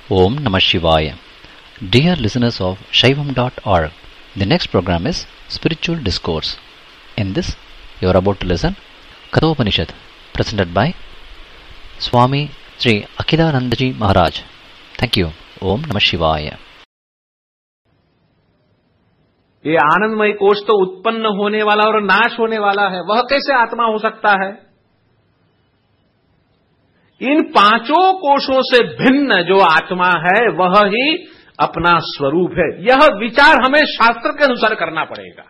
Om Namah Shivaya. Dear listeners of Shaivam.org, the next program is Spiritual Discourse. In this, you are about to listen Kathopanishad, presented by Swami Sri Akhilanandaji Maharaj. Thank you. Om Namah Shivaya. ये आनंदमय कोश तो उत्पन्न होने वाला और नाश होने वाला है, वह कैसे आत्मा हो सकता है? इन पांचों कोशों से भिन्न जो आत्मा है वह ही अपना स्वरूप है। यह विचार हमें शास्त्र के अनुसार करना पड़ेगा,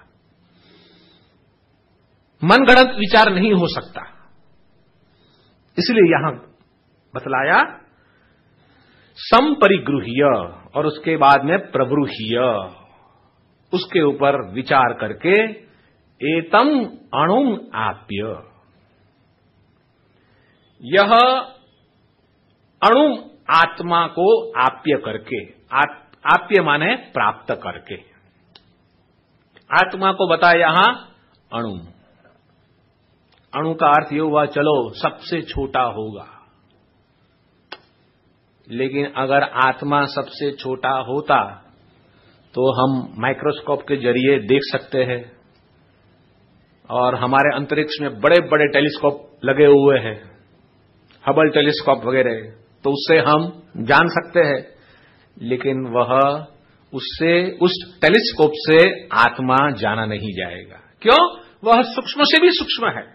मनगढ़ंत विचार नहीं हो सकता। इसलिए यहां बतलाया संपरिगृह्य और उसके बाद में प्रबृह्य, उसके ऊपर विचार करके एतम अणुम आप्य, यह अणु आत्मा को आप्य करके, आप्य माने प्राप्त करके, आत्मा को बताया यहां अणु। अणु का अर्थ ये हुआ चलो सबसे छोटा होगा, लेकिन अगर आत्मा सबसे छोटा होता तो हम माइक्रोस्कोप के जरिए देख सकते हैं, और हमारे अंतरिक्ष में बड़े बड़े टेलीस्कोप लगे हुए हैं, हबल टेलीस्कोप वगैरह, तो उससे हम जान सकते हैं। लेकिन वह उससे, उस टेलीस्कोप से आत्मा जाना नहीं जाएगा। क्यों? वह सूक्ष्म से भी सूक्ष्म है।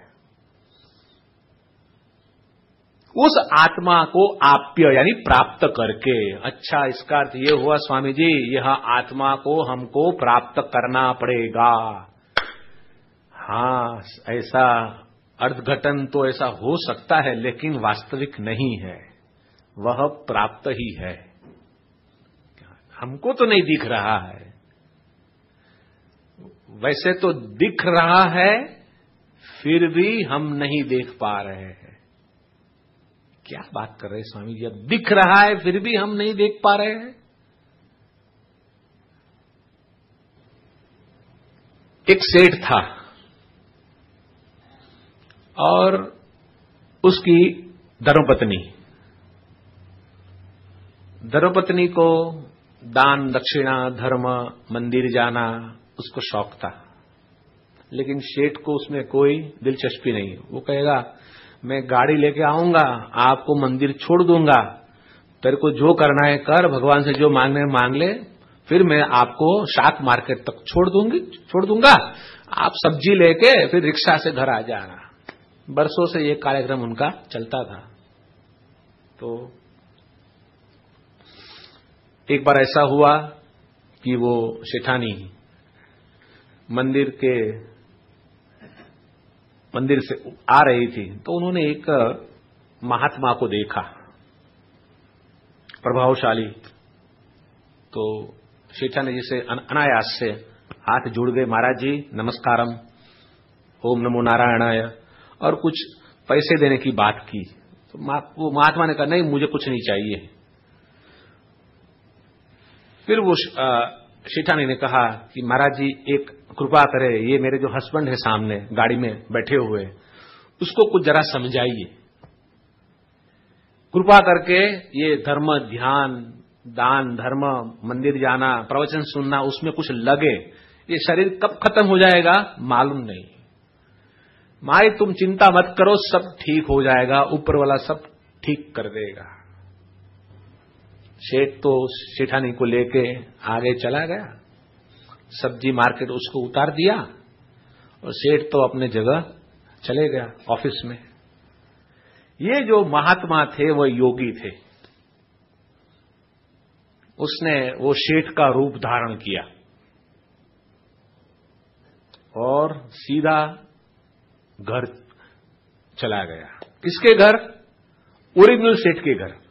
उस आत्मा को आप्य यानी प्राप्त करके। अच्छा, इसका अर्थ ये हुआ स्वामी जी, यह आत्मा को हमको प्राप्त करना पड़ेगा। हां, ऐसा अर्थघटन तो ऐसा हो सकता है, लेकिन वास्तविक नहीं है, वह प्राप्त ही है। हमको तो नहीं दिख रहा है, वैसे तो दिख रहा है, फिर भी हम नहीं देख पा रहे हैं। क्या बात कर रहे हैं स्वामी जी? अब दिख रहा है फिर भी हम नहीं देख पा रहे हैं। एक सेठ था और उसकी धर्मपत्नी को दान दक्षिणा धर्म मंदिर जाना उसको शौक था, लेकिन सेठ को उसमें कोई दिलचस्पी नहीं। वो कहेगा मैं गाड़ी लेके आऊंगा, आपको मंदिर छोड़ दूंगा, तेरे को जो करना है कर, भगवान से जो मांगना है मांग ले, फिर मैं आपको शाक मार्केट तक छोड़ दूंगा, आप सब्जी लेके फिर रिक्शा से घर आ जाना। बरसों से ये कार्यक्रम उनका चलता था। तो एक बार ऐसा हुआ कि वो सेठानी मंदिर से आ रही थी, तो उन्होंने एक महात्मा को देखा, प्रभावशाली। तो सेठानी जी से अनायास से हाथ जुड़ गए, महाराज जी नमस्कारम, ओम नमो नारायणाय, और कुछ पैसे देने की बात की। तो वो महात्मा ने कहा नहीं, मुझे कुछ नहीं चाहिए। फिर वो सेठानी ने कहा कि महाराज जी एक कृपा करे, ये मेरे जो हस्बैंड है सामने गाड़ी में बैठे हुए, उसको कुछ जरा समझाइए, कृपा करके ये धर्म ध्यान दान धर्म मंदिर जाना प्रवचन सुनना उसमें कुछ लगे, ये शरीर कब खत्म हो जाएगा मालूम नहीं। माई तुम चिंता मत करो, सब ठीक हो जाएगा, ऊपर वाला सब ठीक कर देगा। सेठ तो सेठानी को लेके आगे चला गया, सब्जी मार्केट उसको उतार दिया, और सेठ तो अपने जगह चले गया ऑफिस में। ये जो महात्मा थे वो योगी थे, उसने वो सेठ का रूप धारण किया और सीधा घर चला गया। किसके घर? ओरिजिनल सेठ के घर।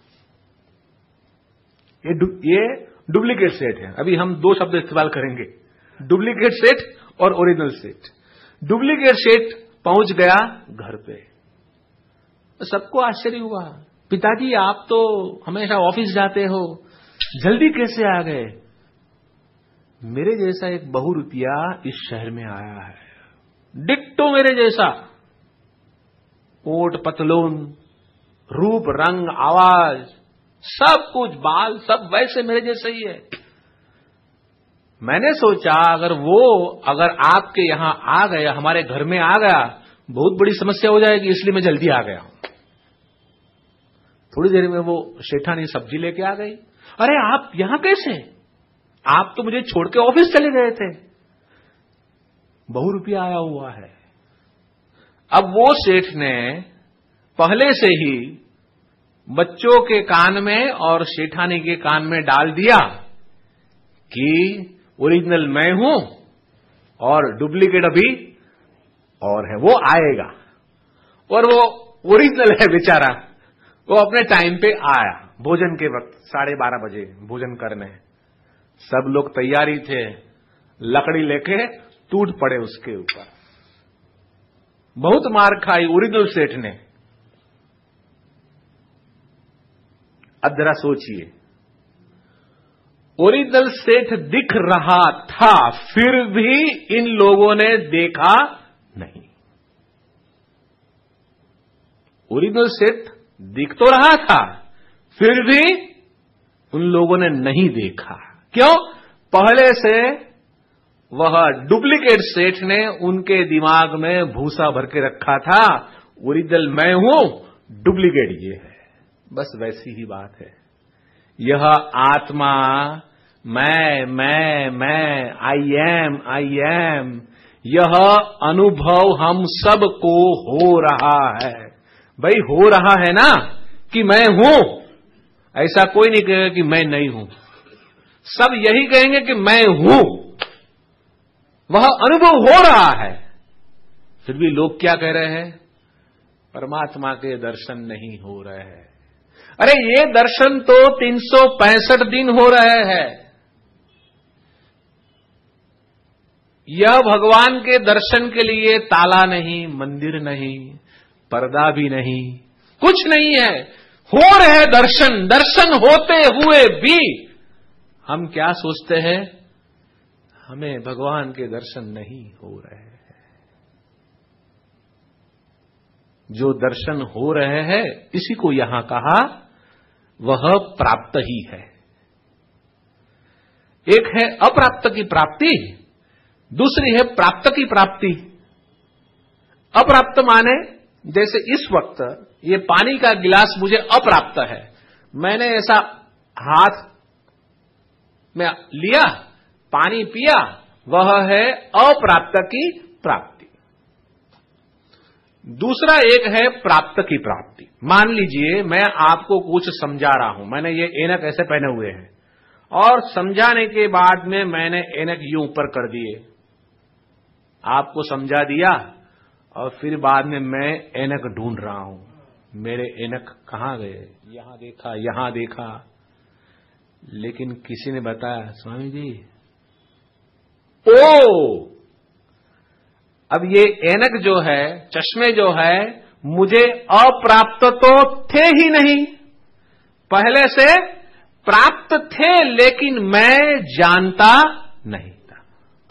ये डुप्लीकेट सेठ है। अभी हम दो शब्द इस्तेमाल करेंगे, डुप्लीकेट सेठ और ओरिजिनल सेठ। डुप्लीकेट सेठ पहुंच गया घर पे, सबको आश्चर्य हुआ, पिताजी आप तो हमेशा ऑफिस जाते हो, जल्दी कैसे आ गए? मेरे जैसा एक बहुरूपिया इस शहर में आया है, डिट्टो मेरे जैसा, कोट पतलून, रूप रंग आवाज सब कुछ, बाल सब वैसे मेरे जैसे ही है। मैंने सोचा अगर आपके यहां आ गया, हमारे घर में आ गया, बहुत बड़ी समस्या हो जाएगी, इसलिए मैं जल्दी आ गया। थोड़ी देर में वो शेठानी सब्जी लेके आ गई। अरे आप यहां कैसे? आप तो मुझे छोड़ के ऑफिस चले गए थे। ₹100 आया हुआ है। अब वो सेठ ने पहले से ही बच्चों के कान में और शेठानी के कान में डाल दिया कि ओरिजिनल मैं हूं और डुप्लीकेट अभी और है, वो आएगा। और वो ओरिजिनल है बेचारा, वो अपने टाइम पे आया। भोजन के वक्त 12:30 बजे भोजन करने, सब लोग तैयारी थे, लकड़ी लेके टूट पड़े उसके ऊपर। बहुत मार खाई ओरिजिनल सेठ ने। अब जरा सोचिए, ओरिजिनल सेठ दिख रहा था, फिर भी इन लोगों ने देखा नहीं। ओरिजिनल सेठ दिख तो रहा था, फिर भी उन लोगों ने नहीं देखा। क्यों? पहले से वह डुप्लीकेट सेठ ने उनके दिमाग में भूसा भर के रखा था, ओरिजिनल मैं हूं, डुप्लीकेट ये है। बस वैसी ही बात है। यह आत्मा मैं, आई एम, यह अनुभव हम सबको हो रहा है। भाई हो रहा है ना कि मैं हूं। ऐसा कोई नहीं कहेगा कि मैं नहीं हूं, सब यही कहेंगे कि मैं हूं। वह अनुभव हो रहा है, फिर भी लोग क्या कह रहे हैं? परमात्मा के दर्शन नहीं हो रहे हैं। अरे ये दर्शन तो 365 दिन हो रहे हैं। यह भगवान के दर्शन के लिए ताला नहीं, मंदिर नहीं, पर्दा भी नहीं, कुछ नहीं है। हो रहे दर्शन। दर्शन होते हुए भी हम क्या सोचते हैं? हमें भगवान के दर्शन नहीं हो रहे हैं। जो दर्शन हो रहे हैं, इसी को यहां कहा वह प्राप्त ही है। एक है अप्राप्त की प्राप्ति, दूसरी है प्राप्त की प्राप्ति। अप्राप्त माने जैसे इस वक्त ये पानी का गिलास मुझे अप्राप्त है, मैंने ऐसा हाथ में लिया, पानी पिया, वह है अप्राप्त की प्राप्ति। दूसरा एक है प्राप्त की प्राप्ति। मान लीजिए मैं आपको कुछ समझा रहा हूं, मैंने ये ऐनक ऐसे पहने हुए हैं और समझाने के बाद में मैंने ऐनक यूं ऊपर कर दिए, आपको समझा दिया, और फिर बाद में मैं ऐनक ढूंढ रहा हूं, मेरे ऐनक कहां गए? यहां देखा, लेकिन किसी ने बताया स्वामी जी अब ये ऐनक जो है, चश्मे जो है, मुझे अप्राप्त तो थे ही नहीं, पहले से प्राप्त थे, लेकिन मैं जानता नहीं था।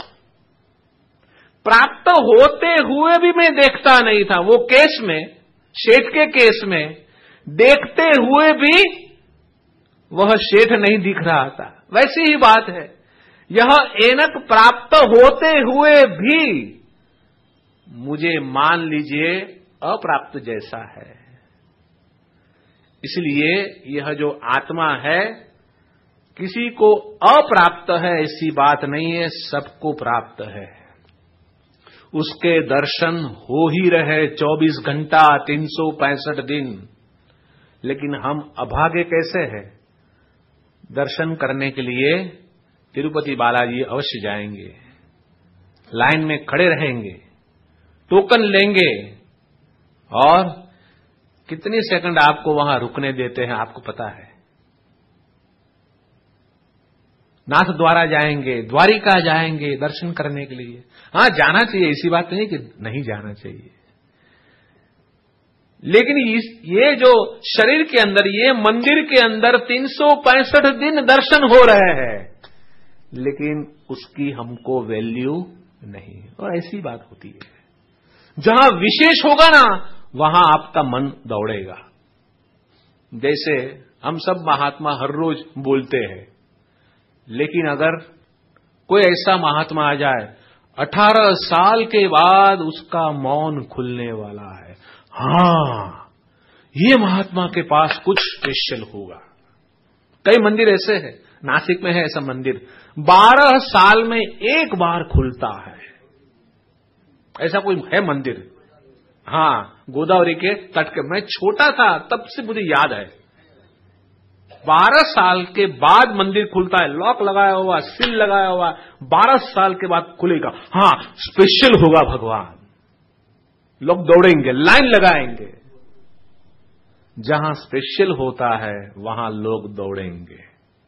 प्राप्त होते हुए भी मैं देखता नहीं था। वो केस में, शेठ के केस में, देखते हुए भी वह शेठ नहीं दिख रहा था। वैसी ही बात है, यह ऐनक प्राप्त होते हुए भी मुझे मान लीजिए अप्राप्त जैसा है। इसलिए यह जो आत्मा है, किसी को अप्राप्त है ऐसी बात नहीं है, सबको प्राप्त है। उसके दर्शन हो ही रहे 24 घंटा 365 दिन। लेकिन हम अभागे कैसे हैं? दर्शन करने के लिए तिरुपति बालाजी अवश्य जाएंगे, लाइन में खड़े रहेंगे, टोकन लेंगे, और कितनी सेकंड आपको वहां रुकने देते हैं आपको पता है। नाथ द्वारा जाएंगे, द्वारिका जाएंगे दर्शन करने के लिए। हां, जाना चाहिए, ऐसी बात नहीं कि नहीं जाना चाहिए, लेकिन ये जो शरीर के अंदर, ये मंदिर के अंदर 365 दिन दर्शन हो रहे हैं, लेकिन उसकी हमको वैल्यू नहीं। और ऐसी बात होती है, जहां विशेष होगा ना, वहां आपका मन दौड़ेगा। जैसे हम सब महात्मा हर रोज बोलते हैं, लेकिन अगर कोई ऐसा महात्मा आ जाए 18 साल के बाद उसका मौन खुलने वाला है, हां ये महात्मा के पास कुछ स्पेशल होगा। कई मंदिर ऐसे हैं, नासिक में है ऐसा मंदिर, 12 साल में एक बार खुलता है, ऐसा कोई है मंदिर। हां, गोदावरी के तट के, मैं छोटा था तब से मुझे याद है, 12 साल के बाद मंदिर खुलता है, लॉक लगाया हुआ, सील लगाया हुआ, 12 साल के बाद खुलेगा। हां, स्पेशल होगा भगवान, लोग दौड़ेंगे, लाइन लगाएंगे। जहां स्पेशल होता है वहां लोग दौड़ेंगे,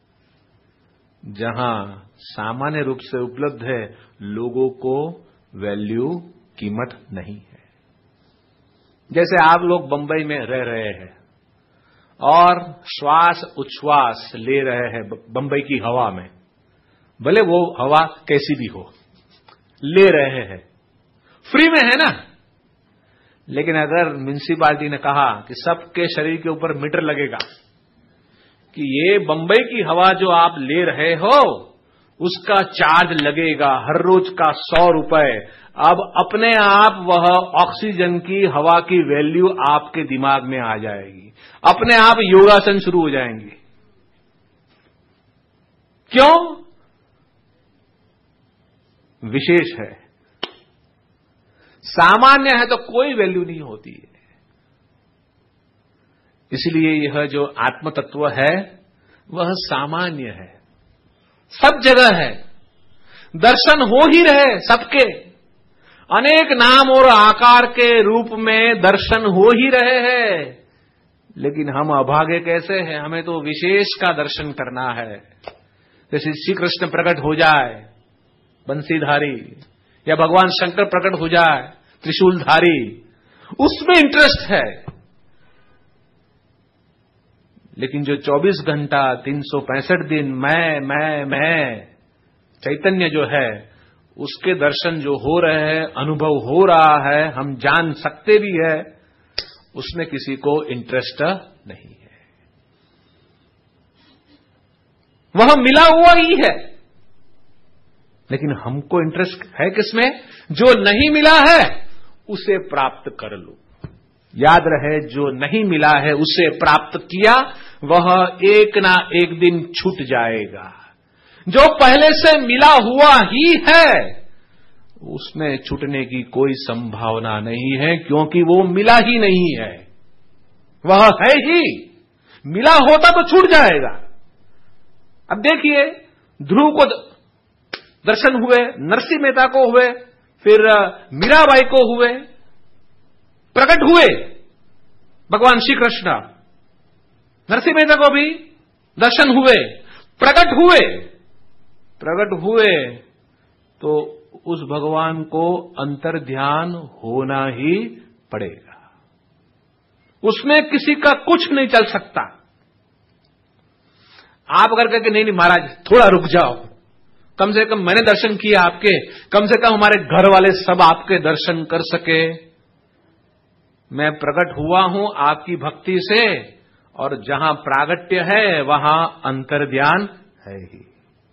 जहां सामान्य रूप से उपलब्ध है लोगों को वैल्यू, कीमत नहीं है। जैसे आप लोग बंबई में रह रहे हैं और श्वास उच्छ्वास ले रहे हैं बंबई की हवा में, भले वो हवा कैसी भी हो, ले रहे हैं, फ्री में है ना। लेकिन अगर म्युनिसिपालिटी ने कहा कि सबके शरीर के ऊपर मीटर लगेगा कि ये बंबई की हवा जो आप ले रहे हो उसका चार्ज लगेगा हर रोज का 100 रुपए, अब अपने आप वह ऑक्सीजन की हवा की वैल्यू आपके दिमाग में आ जाएगी, अपने आप योगासन शुरू हो जाएंगे। क्यों? विशेष है, सामान्य है तो कोई वैल्यू नहीं होती है। इसलिए यह जो आत्म तत्व है वह सामान्य है, सब जगह है, दर्शन हो ही रहे सबके, अनेक नाम और आकार के रूप में दर्शन हो ही रहे हैं। लेकिन हम अभागे कैसे हैं, हमें तो विशेष का दर्शन करना है। जैसे श्री कृष्ण प्रकट हो जाए बंसीधारी, या भगवान शंकर प्रकट हो जाए त्रिशूलधारी, उसमें इंटरेस्ट है। लेकिन जो 24 घंटा 365 दिन मैं चैतन्य जो है, उसके दर्शन जो हो रहे हैं, अनुभव हो रहा है, हम जान सकते भी है, उसमें किसी को इंटरेस्ट नहीं है। वह मिला हुआ ही है, लेकिन हमको इंटरेस्ट है किसमें? जो नहीं मिला है उसे प्राप्त कर लो। याद रहे, जो नहीं मिला है उसे प्राप्त किया, वह एक ना एक दिन छूट जाएगा। जो पहले से मिला हुआ ही है उसमें छूटने की कोई संभावना नहीं है, क्योंकि वो मिला ही नहीं है, वह है ही। मिला होता तो छूट जाएगा। अब देखिए, ध्रुव को दर्शन हुए, नरसिंह मेहता को हुए, फिर मीराबाई को हुए, प्रकट हुए भगवान श्री कृष्ण। नरसिंह मेहता को भी दर्शन हुए, प्रकट हुए, तो उस भगवान को अंतर्ध्यान होना ही पड़ेगा, उसमें किसी का कुछ नहीं चल सकता। आप अगर कहें कि नहीं महाराज थोड़ा रुक जाओ, कम से कम मैंने दर्शन किया आपके, कम से कम हमारे घर वाले सब आपके दर्शन कर सके, मैं प्रकट हुआ हूं आपकी भक्ति से, और जहां प्रागट्य है वहां अंतर्ध्यान है ही।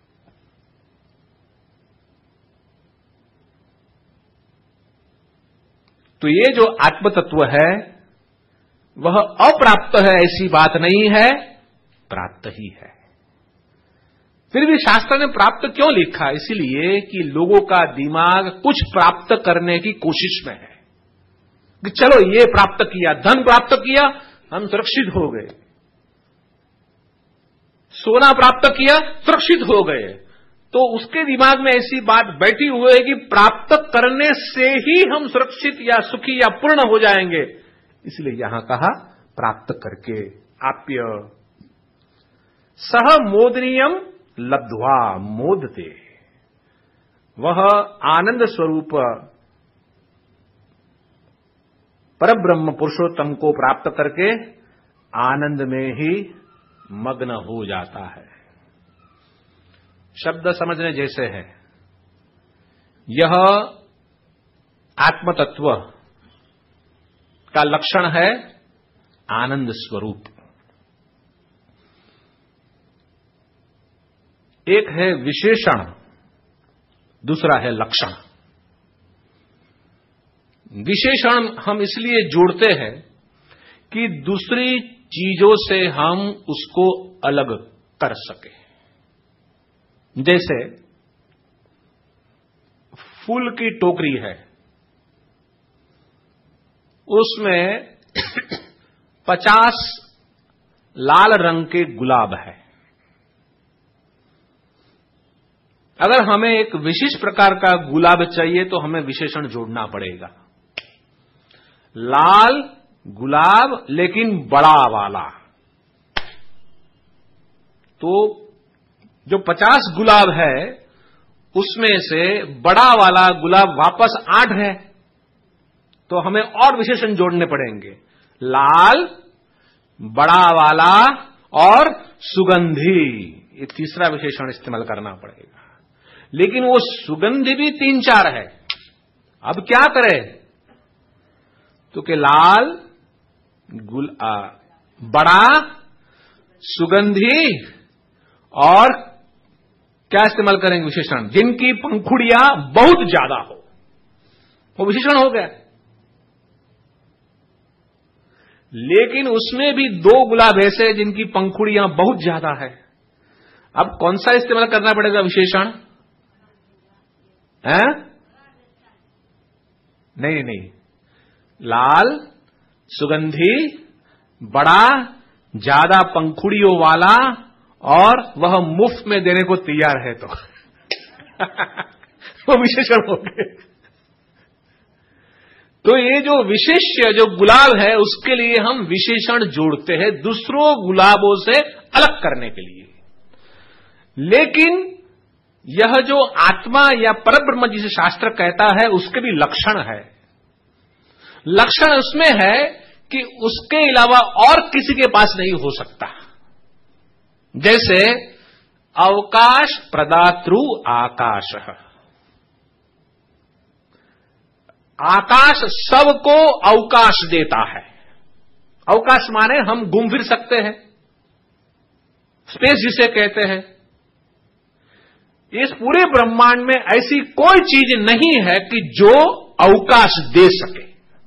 तो ये जो आत्म तत्व है वह अप्राप्त है ऐसी बात नहीं है, प्राप्त ही है। फिर भी शास्त्र ने प्राप्त क्यों लिखा? इसलिए कि लोगों का दिमाग कुछ प्राप्त करने की कोशिश में है कि चलो ये प्राप्त किया, धन प्राप्त किया, हम सुरक्षित हो गए, सोना प्राप्त किया, सुरक्षित हो गए। तो उसके दिमाग में ऐसी बात बैठी हुई है कि प्राप्त करने से ही हम सुरक्षित या सुखी या पूर्ण हो जाएंगे, इसलिए यहां कहा प्राप्त करके। आप्य सह मोदनीयम लब्ध्वा मोदते, वह आनंद स्वरूप परब्रह्म पुरुषोत्तम को प्राप्त करके आनंद में ही मग्न हो जाता है। शब्द समझने जैसे है। यह आत्म तत्व का लक्षण है आनंद स्वरूप। एक है विशेषण, दूसरा है लक्षण। विशेषण हम इसलिए जोड़ते हैं कि दूसरी चीजों से हम उसको अलग कर सके। जैसे फूल की टोकरी है, उसमें 50 लाल रंग के गुलाब है। अगर हमें एक विशिष्ट प्रकार का गुलाब चाहिए तो हमें विशेषण जोड़ना पड़ेगा। लाल गुलाब लेकिन बड़ा वाला। तो जो 50 गुलाब है उसमें से बड़ा वाला गुलाब वापस 8 है, तो हमें और विशेषण जोड़ने पड़ेंगे। लाल, बड़ा वाला और सुगंधी, ये तीसरा विशेषण इस्तेमाल करना पड़ेगा। लेकिन वो सुगंधी भी 3-4 है। अब क्या करें? तो कि लाल, बड़ा, सुगंधी और क्या इस्तेमाल करेंगे विशेषण? जिनकी पंखुड़ियां बहुत ज्यादा हो, वो विशेषण हो गया। लेकिन उसमें भी 2 गुलाब ऐसे जिनकी पंखुड़ियां बहुत ज्यादा है। अब कौन सा इस्तेमाल करना पड़ेगा विशेषण? हैं? नहीं, लाल, सुगंधी, बड़ा, ज्यादा पंखुड़ियों वाला और वह मुफ्त में देने को तैयार है, तो वो विशेषण हो गए। तो ये जो विशेष्य जो गुलाब है उसके लिए हम विशेषण जोड़ते हैं दूसरों गुलाबों से अलग करने के लिए। लेकिन यह जो आत्मा या परब्रह्म जिसे शास्त्र कहता है उसके भी लक्षण है। लक्षण उसमें है कि उसके अलावा और किसी के पास नहीं हो सकता। जैसे अवकाश प्रदातृ आकाश, आकाश सबको अवकाश देता है। अवकाश माने हम घूम फिर सकते हैं, स्पेस जिसे कहते हैं। इस पूरे ब्रह्मांड में ऐसी कोई चीज नहीं है कि जो अवकाश दे सके,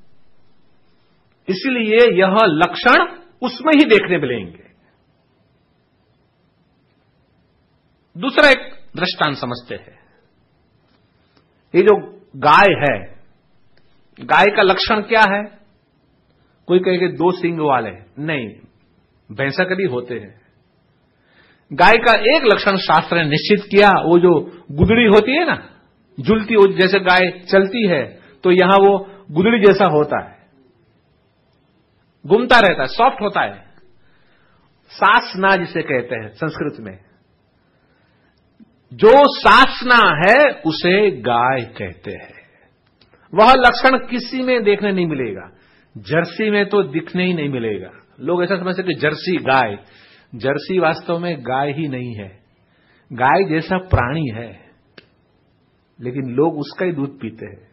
इसलिए यह लक्षण उसमें ही देखने मिलेंगे। दूसरा एक दृष्टांत समझते हैं। ये जो गाय है, गाय का लक्षण क्या है? कोई कहेगा 2 सींग वाले, नहीं, भैंसा के भी होते हैं। गाय का एक लक्षण शास्त्र ने निश्चित किया, वो जो गुदड़ी होती है ना, झुलती हो, जैसे गाय चलती है तो यहां वो गुदड़ी जैसा होता है, घूमता रहता है, सॉफ्ट होता है। सासना जिसे कहते हैं संस्कृत में, जो सासना है उसे गाय कहते हैं। वह लक्षण किसी में देखने नहीं मिलेगा। जर्सी में तो दिखने ही नहीं मिलेगा। लोग ऐसा समझते कि जर्सी गाय, जर्सी वास्तव में गाय ही नहीं है। गाय जैसा प्राणी है, लेकिन लोग उसका ही दूध पीते हैं।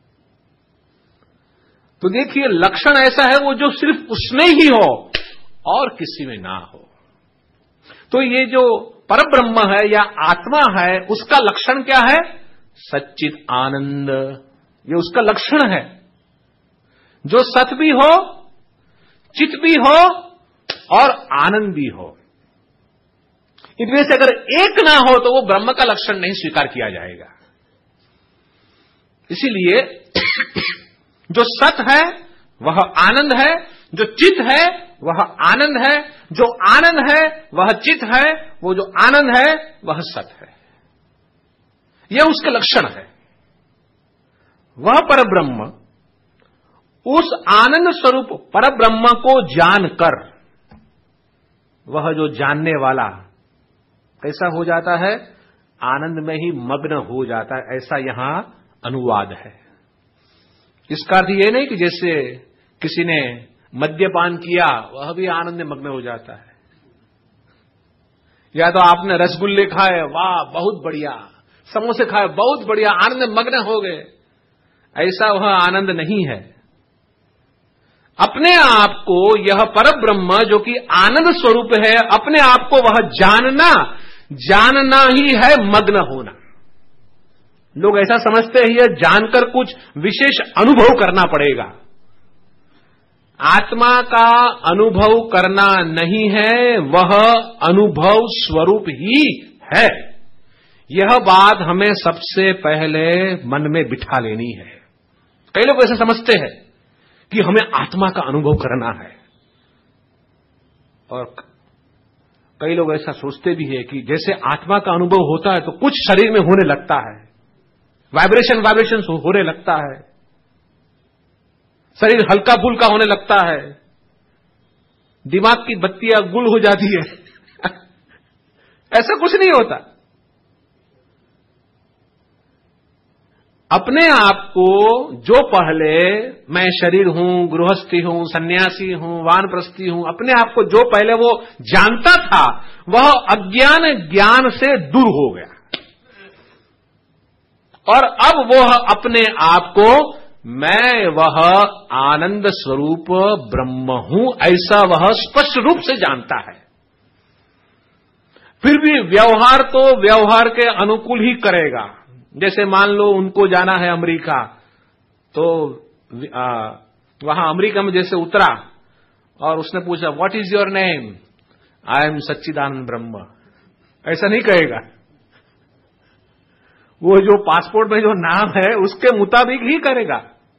तो देखिए, लक्षण ऐसा है वो जो सिर्फ उसमें ही हो और किसी में ना हो। तो ये जो परब्रह्म है या आत्मा है, उसका लक्षण क्या है? सच्चित आनंद, ये उसका लक्षण है। जो सत भी हो, चित भी हो और आनंद भी हो। इनमें से अगर एक ना हो तो वो ब्रह्म का लक्षण नहीं स्वीकार किया जाएगा। इसीलिए जो सत है वह आनंद है, जो चित है वह आनंद है, जो आनंद है वह चित है, वो जो आनंद है वह सत है। यह उसका लक्षण है। वह परब्रह्म उस आनंद स्वरूप परब्रह्म को जानकर, वह जो जानने वाला कैसा हो जाता है? आनंद में ही मग्न हो जाता है। ऐसा यहां अनुवाद है। इसका अर्थ यह नहीं कि जैसे किसी ने मद्यपान किया वह भी आनंद में मग्न हो जाता है, या तो आपने रसगुल्ले खाए, वाह बहुत बढ़िया, समोसे खाए बहुत बढ़िया, आनंद में मग्न हो गए। ऐसा वह आनंद नहीं है। अपने आप को यह परब्रह्म जो कि आनंद स्वरूप है, अपने आप को वह जानना, जानना ही है मग्न होना। लोग ऐसा समझते हैं यह जानकर कुछ विशेष अनुभव करना पड़ेगा। आत्मा का अनुभव करना नहीं है, वह अनुभव स्वरूप ही है। यह बात हमें सबसे पहले मन में बिठा लेनी है। कई लोग ऐसे समझते हैं कि हमें आत्मा का अनुभव करना है, और कई लोग ऐसा सोचते भी है कि जैसे आत्मा का अनुभव होता है तो कुछ शरीर में होने लगता है, वाइब्रेशन होने लगता है, शरीर हल्का फुल्का होने लगता है, दिमाग की बत्तियां गुल हो जाती है। ऐसा कुछ नहीं होता। अपने आप को जो पहले मैं शरीर हूं, गृहस्थी हूं, सन्यासी हूं, वानप्रस्थी हूं, अपने आप को जो पहले वो जानता था, वह अज्ञान ज्ञान से दूर हो गया, और अब वह अपने आप को मैं वह आनंद स्वरूप ब्रह्म हूं ऐसा वह स्पष्ट रूप से जानता है। फिर भी व्यवहार तो व्यवहार के अनुकूल ही करेगा। जैसे मान लो उनको जाना है अमेरिका, तो वहां अमेरिका में जैसे उतरा और उसने पूछा what is your name, I am Sachchidanand Brahm, ऐसा नहीं कहेगा। वो जो पासपोर्ट में जो नाम है उसके मुताबिक ही करेगा।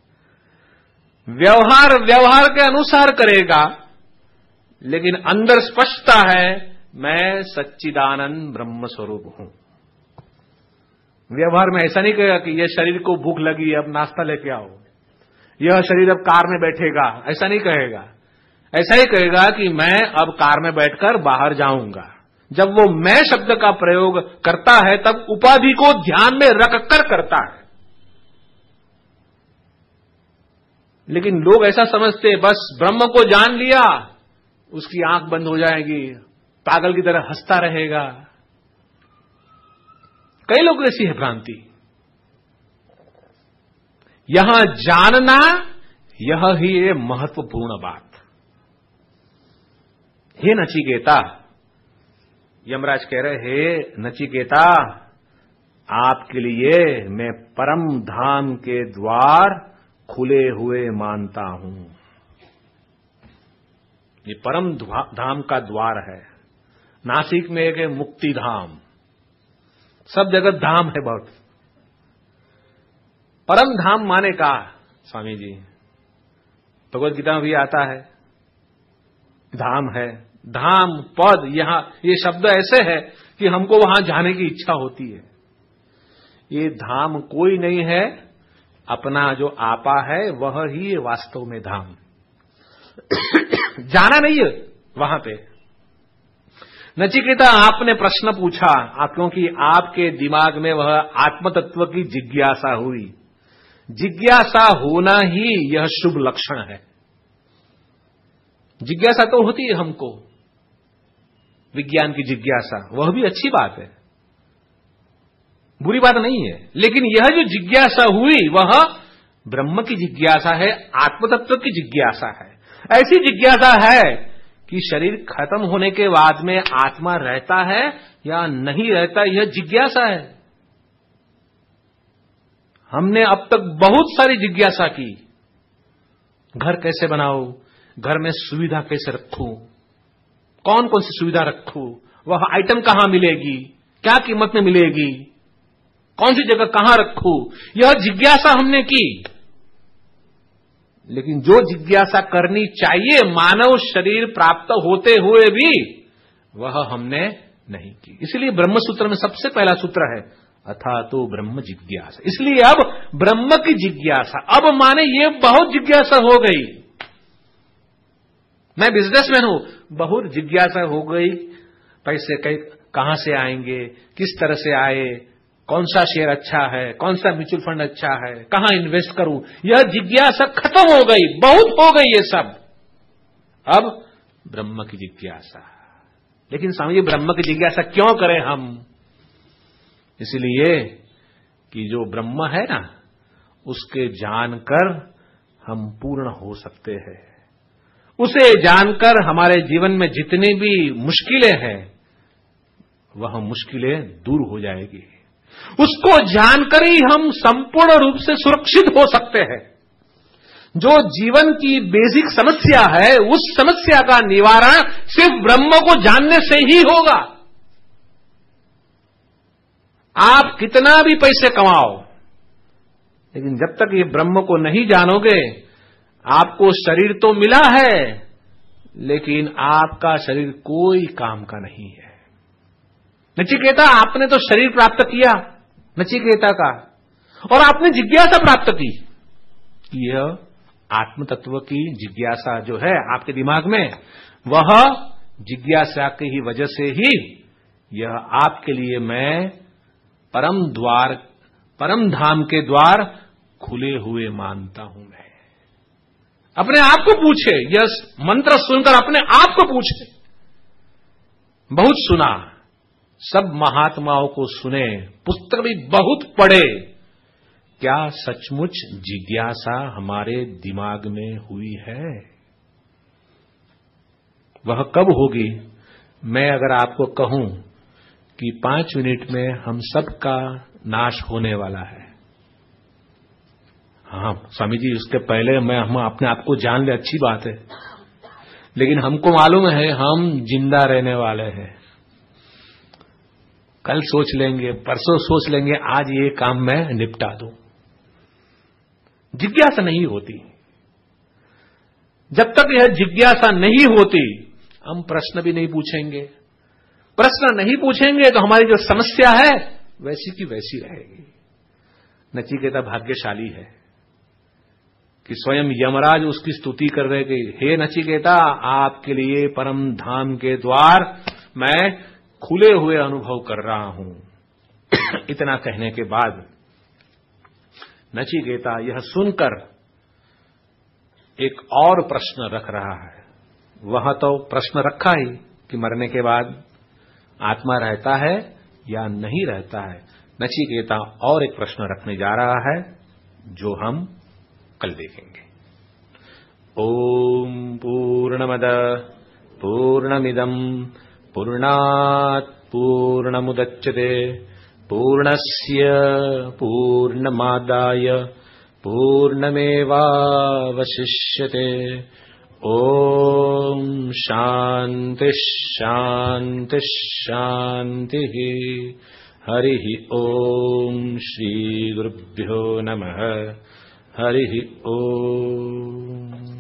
व्यवहार के अनुसार करेगा, लेकिन अंदर स्पष्टता है मैं सच्चिदानंद ब्रह्म स्वरूप हूं। व्यवहार में ऐसा नहीं कहेगा कि यह शरीर को भूख लगी अब नाश्ता लेके आओ, यह शरीर अब कार में बैठेगा, ऐसा नहीं कहेगा। ऐसा ही कहेगा कि मैं अब कार में बैठकर बाहर जाऊंगा। जब वो मैं शब्द का प्रयोग करता है तब उपाधि को ध्यान में रखकर करता है। लेकिन लोग ऐसा समझते बस ब्रह्म को जान लिया उसकी आंख बंद हो जाएगी, पागल की तरह हंसता रहेगा। कई लोग ऐसी है भ्रांति। यहां जानना यह ही है महत्वपूर्ण बात। हे नचिकेता, यमराज कह रहे हे नचिकेता, आपके लिए मैं परम धाम के द्वार खुले हुए मानता हूं। ये परम धाम का द्वार है। नासिक में एक है मुक्ति धाम, सब जगह धाम है बहुत। परम धाम माने का स्वामी जी भगवत गीता में भी आता है, धाम है, धाम पद, यहां ये शब्द ऐसे है कि हमको वहां जाने की इच्छा होती है। ये धाम कोई नहीं है, अपना जो आपा है वह ही वास्तव में धाम। जाना नहीं है वहां पे। नचिकेता, आपने प्रश्न पूछा क्योंकि आपके दिमाग में वह आत्म तत्व की जिज्ञासा हुई। जिज्ञासा होना ही यह शुभ लक्षण है। जिज्ञासा तो होती है हमको, विज्ञान की जिज्ञासा, वह भी अच्छी बात है, बुरी बात नहीं है। लेकिन यह जो जिज्ञासा हुई वह ब्रह्म की जिज्ञासा है, आत्म तत्व की जिज्ञासा है। ऐसी जिज्ञासा है कि शरीर खत्म होने के बाद में आत्मा रहता है या नहीं रहता, यह जिज्ञासा है। हमने अब तक बहुत सारी जिज्ञासा की। घर कैसे बनाऊं, घर में सुविधा कैसे रखूं, कौन कौन सी सुविधा रखूं, वह आइटम कहां मिलेगी, क्या कीमत में मिलेगी, कौन सी जगह कहां रखूं, यह जिज्ञासा हमने की। लेकिन जो जिज्ञासा करनी चाहिए मानव शरीर प्राप्त होते हुए भी वह हमने नहीं की। इसलिए ब्रह्म सूत्र में सबसे पहला सूत्र है अथा तो ब्रह्म जिज्ञासा। इसलिए अब ब्रह्म की जिज्ञासा, अब माने ये बहुत जिज्ञासा हो गई। मैं बिजनेसमैन हूं, बहुत जिज्ञासा हो गई, पैसे कहां से आएंगे, किस तरह से आए, कौन सा शेयर अच्छा है, कौन सा म्यूचुअल फंड अच्छा है, कहां इन्वेस्ट करूं, यह जिज्ञासा खत्म हो गई, बहुत हो गई ये सब। अब ब्रह्म की जिज्ञासा। लेकिन स्वामी जी ब्रह्म की जिज्ञासा क्यों करें हम? इसलिए कि जो ब्रह्म है ना, उसके जानकर हम पूर्ण हो सकते हैं। उसे जानकर हमारे जीवन में जितनी भी मुश्किलें हैं वह मुश्किलें दूर हो जाएगी। उसको जानकर ही हम संपूर्ण रूप से सुरक्षित हो सकते हैं। जो जीवन की बेसिक समस्या है, उस समस्या का निवारण सिर्फ ब्रह्म को जानने से ही होगा। आप कितना भी पैसे कमाओ, लेकिन जब तक ये ब्रह्म को नहीं जानोगे, आपको शरीर तो मिला है, लेकिन आपका शरीर कोई काम का नहीं है। नचिकेता, आपने तो शरीर प्राप्त किया नचिकेता का, और आपने जिज्ञासा प्राप्त की। यह आत्म तत्व की जिज्ञासा जो है आपके दिमाग में, वह जिज्ञासा की ही वजह से ही यह आपके लिए मैं परम धाम के द्वार खुले हुए मानता हूं। मैं अपने आप को पूछे, यह मंत्र सुनकर अपने आप को पूछे। बहुत सुना, सब महात्माओं को सुने, पुस्तक भी बहुत पढ़े, क्या सचमुच जिज्ञासा हमारे दिमाग में हुई है? वह कब होगी? मैं अगर आपको कहूं कि 5 मिनट में हम सबका नाश होने वाला है। हाँ स्वामी जी, उसके पहले हम अपने आप को जान ले, अच्छी बात है, लेकिन हमको मालूम है हम जिंदा रहने वाले हैं। कल सोच लेंगे, परसों सोच लेंगे, आज ये काम मैं निपटा दूं। जिज्ञासा नहीं होती। जब तक यह जिज्ञासा नहीं होती, हम प्रश्न भी नहीं पूछेंगे। प्रश्न नहीं पूछेंगे तो हमारी जो समस्या है वैसी की वैसी रहेगी। नचिकेता भाग्यशाली है कि स्वयं यमराज उसकी स्तुति कर रहे कि हे नचिकेता, आपके लिए परम धाम के द्वार मैं खुले हुए अनुभव कर रहा हूं। इतना कहने के बाद नचिकेता यह सुनकर एक और प्रश्न रख रहा है। वह तो प्रश्न रखा ही कि मरने के बाद आत्मा रहता है या नहीं रहता है। नचिकेता और एक प्रश्न रखने जा रहा है, जो हम कल देखेंगे। ओम पूर्णमद पूर्णमिदं पूर्णात् पूर्णमुदच्यते पूर्णस्य पूर्णमादाय पूर्णमेवावशिष्यते। ओम शांति शांति शांति। हरि ओम श्री गुरुभ्यो नमः। हरि ओम।